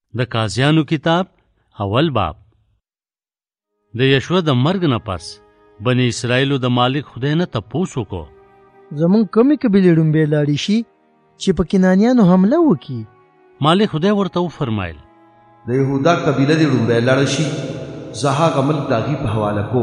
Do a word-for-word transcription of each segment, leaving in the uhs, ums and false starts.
د قاضیانو کتاب اول باب. د یشوع د مرګ نه پس بني اسرائیلو د مالک خدای نه تپوس وکړو زمونږ کومې قبیلې ډومبې لاړې شي چې په کنانیانو حمله وکړي؟ مالک خدای ورته وفرمایل د یهودا قبیله دې ډومبې لاړه شي، زه هغه ملک د هغې په حواله کوم.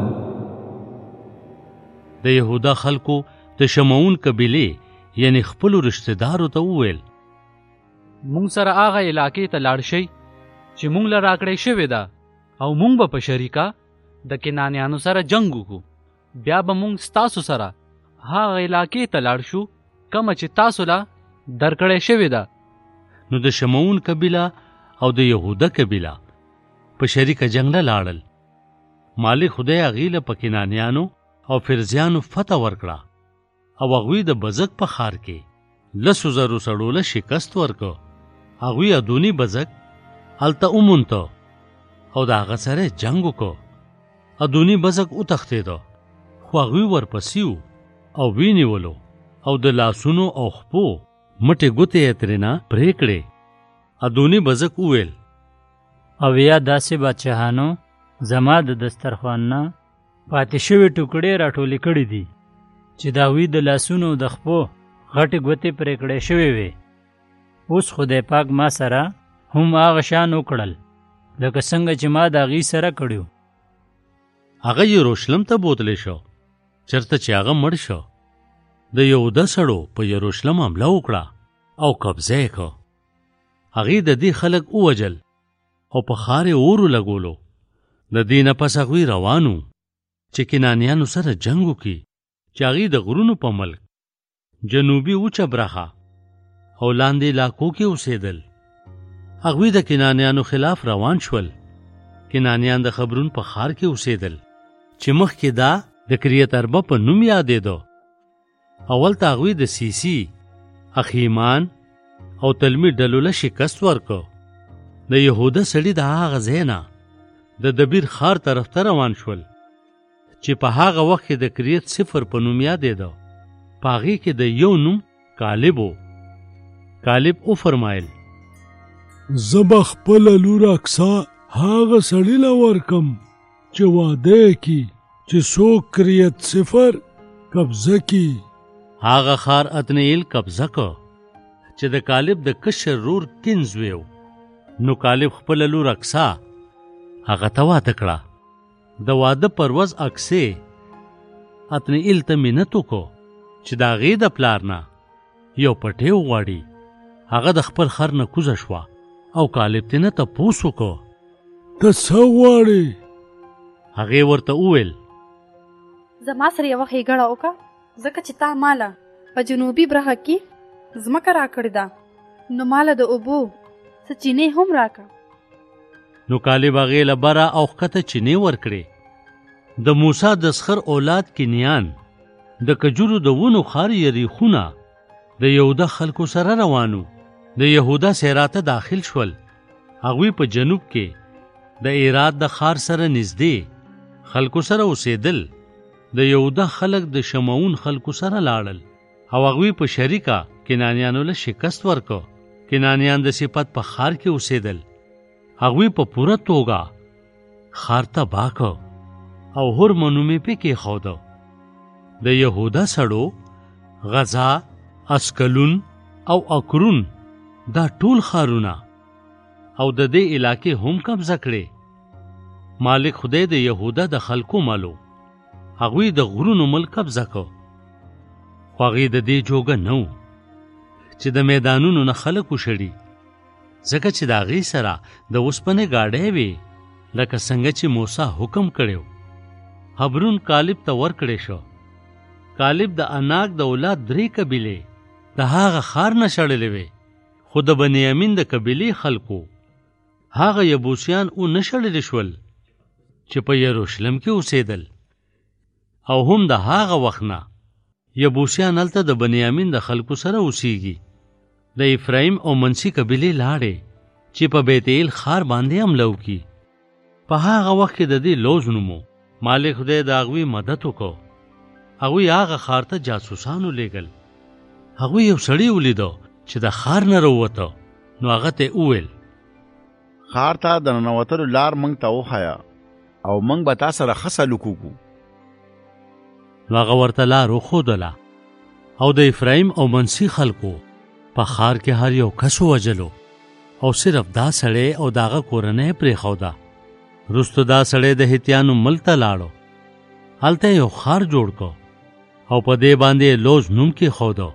د یهودا خلکو د شمعون قبیلې یعنی خپلو رشتې دارو ته وویل مونږ سره هغه علاقې ته لاړ شئ چې مونږ له راکړې شوې ده او مونږ به په شریکه د کنانیانو سره جنګ وکړو. بیا به مونږ ستاسو سره هغه علاقې ته لاړ شو کومه چې تاسو له درکړې شوې ده. نو د شمعون قبیله او د یهودا قبیله په شریکه جنګ له لاړل. مالک خدای هغې له په کنانیانو او فرزیانو فتح ورکړه او هغوی د بزک په ښار کې لسو زرو سړو له شکست ورکړ. هغوی ادوني بزک هلته ومونته او د هغه سره جنګ وکړ. ادوني بزک وتښتېده خو هغوی ورپسې وو او ویې نیولو او د لاسونو او خپو مټې ګوتې یې ترېنه پرې کړې. ادوني بزک وویل او یا داسې بادشاهانو زما د دسترخوان نه پاتې شوې ټوکړې راټولې کړې دي چې د هغوی د لاسونو د خپو غټې ګوتې پرې کړې شوې وې. اوس خدای پاک ما سره هم هغه شان وکړل لکه څنګه چې ما د هغې سره کړي. هغه یروشلم ته بوتلی شو چېرته چې هغه مړ شو. د یهودا سړو په یروشلم حمله وکړه او قبضه یې کړ. هغې د دې خلک ووجل او په ښار یې اور ولګولو. د دې نه پس هغوی روان وو چې کنانیانو سره جنګ وکړي چې هغې د غرونو په ملک جنوبي وچه برخه او لاندې علاقو کې اوسېدل. هغوی د کنانیانو خلاف روان شول. کنانیان د خبرون په ښار کې اوسېدل چې مخکې دا د کریت اربه په نوم یادېدو. اول ته هغوی د سیسی، اخیمان او تلمی ډلو له شکست ورکړ. د یهودا سړي د هغه ځای نه د دبیر ښار طرف ته روان شول چې په هغه وخت کې د کریت صفر په نوم یادېده. په هغې کې د یو نوم کالب و. کالب وفرمایل زه به خپله لور اکسا هغه سړي له ورکم چې واده یې کي چې څوک کریت صفر قبضه کي. هغه ښار اتنیل قبضه کړ چې د کالب د کشر رور کنز ویو. نو کالب خپله لور اکسا هغه ته واده کړه. د واده پر ورځ اکسې اتنیل ته منت وکړو چې د هغې د پلار نه یو پټی وغواړي. هغه د خپل خر نه کوزه شوه او کالب ته نه تپوس وکړو ته څه غواړې؟ هغې ورته وویل زما سره یوه ښېګړه وکړه ځکه چې تا ماله په جنوبي برخه کې ځمکه راکړې ده نو ماله د اوبو څه چینې هم راکړه. نو کالب هغې له بره او ښکته چینې ورکړې. د موسی د سخر اولاد کنیان د کجورو د ونو ښار یریخونه د یهودا خلکو سره روانو. د یهودا صحراته داخل شول. هغوی په جنوب کې د ایرات د ښار سره نږدې خلکو سره اوسېدل. د یهودا خلک د شمعون خلکو سره لاړل او هغوی په شریکه کنانیانو له شکست ورکړ. کنانیان د صفت په ښار کې اوسېدل. هغوی په پوره توګه ښار تباه کړ او هرمه نوم یې پې کېښوده. د یهودا سړو غزا، اسکلون او اکرون دا ټول ښارونه او د دې علاقې هم قبضه کړې. مالک خدای د یهودا د خلکو مالو هغوی د غرونو ملک قبضه کړ. خو هغې د دې جوګه نه و چې د میدانونو نه خلک وشړي ځکه چې د هغې سره د اوسپنې ګاډۍ وې لکه څنګه چې موسی حکم کړی و. حبرون کالب ته ورکړی شو. کالب د اناک د اولاد درې قبیلې د هغه ښار نه شړلې وې خو د بنیامین د قبیلې خلکو هغه یبوسیان او نه شړلې شول چې په یروشلم کې اوسېدل. او هم د هغه وخت نه یبوسیان هلته د بنیامین د خلکو سره اوسېږي. د افرایم او منسی قبیلې لاړې چې په بیتیل ښار باندې حمله وکړي. په هغه وخت کې د دې لوز نومو مالک خدای د هغوی مدد وکړو. هغوی هغه ښار ته جاسوسان ولېږل. هغوی یو سړی ولیدو چې د ښار نه راووته. نو هغه ته وویل خار ته د ننوتلو لار موږ ته وښیه او موږ به تا سره ښه سلوک وکړو. نو هغه ورته لار وښودله او د افرایم او منسي خلکو په ښار کې هر یو کس ووژلو او صرف دا سړی او د هغه کورنۍ پرېښوده. وروسته دا سړی د هتیانو ملک ته لاړو. هلته یو ښار جوړ کو او په دې باندې لوز نوم کېښوده.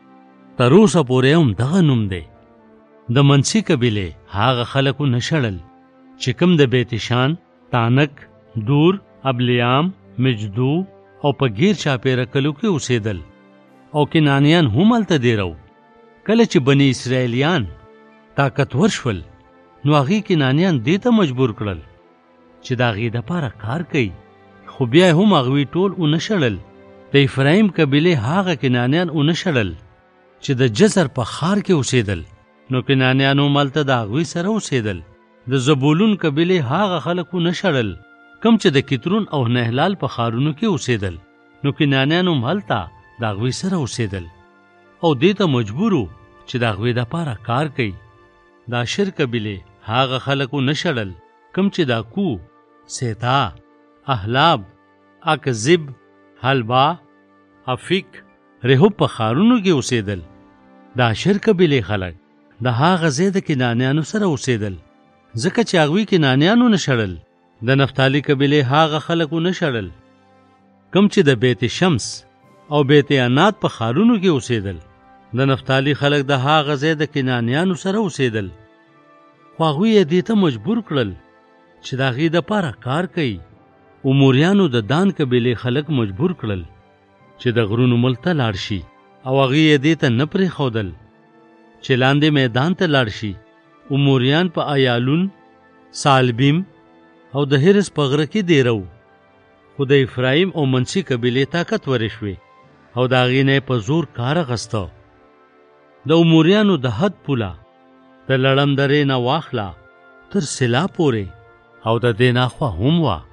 تر اوسه پورې هم دغه نوم دی. د منسي قبیلې هغه خلک ونشړل چې کوم د بیتشان، تانک، دور، ابلیام، مجدو او په غیر چاپیره کلو کې اوسېدل او کنانیان هم هلته ډېرو. کله چې بني اسرائیلیان طاقتور شول نو هغې کنانیان دې ته مجبور کړل چې د هغې دپاره کار کوي، خو بیا هم هغوی ټول ونشړل. د افرایم قبیلې هغه کنانیان ونشړل چې د جزر په ښار کې اوسېدل، نو کنانیان هم هلته د هغوی سره اوسېدل. د زبولون قبیلې هغه خلک ونشړل کوم چې د کترون او نهلال په ښارونو کې اوسېدل، نو کنانیان هم هلته د هغوی سره اوسېدل او دې ته مجبور وو چې د هغوی دپاره کار کوي. د اشر قبیلې هغه خلک ونشړل کوم چې د کو، سیتا، احلاب، اکذب، حلبا، افیک، رهوب په ښارونو کې اوسېدل. د اشر قبیلې خلک د هغه ځای د کنانیانو سره اوسېدل ځکه چې هغوی کنانیان ونشړل. د نفتالي قبیلې هغه خلک ونشړل کوم چې د بیت شمس او بیت عناد په ښارونو کې اوسېدل. د نفتالي خلک د هغه ځای د کنانیانو سره اوسېدل، خو هغوی یې دې ته مجبور کړل چې د هغې دپاره کار کوي. اموریانو د دان قبیلې خلک مجبور کړل چې د غرونو ملک ته لاړ شي او هغې یې دې ته نه پرېښودل چې لاندې میدان ته لاړ شي. اموریان په ایالون، سالبیم او د هرس په غره کې ډېرو، خو د افرایم او منسي قبیلې طاقتورې شوې او د هغې نه یې په زور کار اخسته. د اموریانو د حد پوله د لړم درې نه واخله تر سلا پورې او د دې نه خوا هم وه.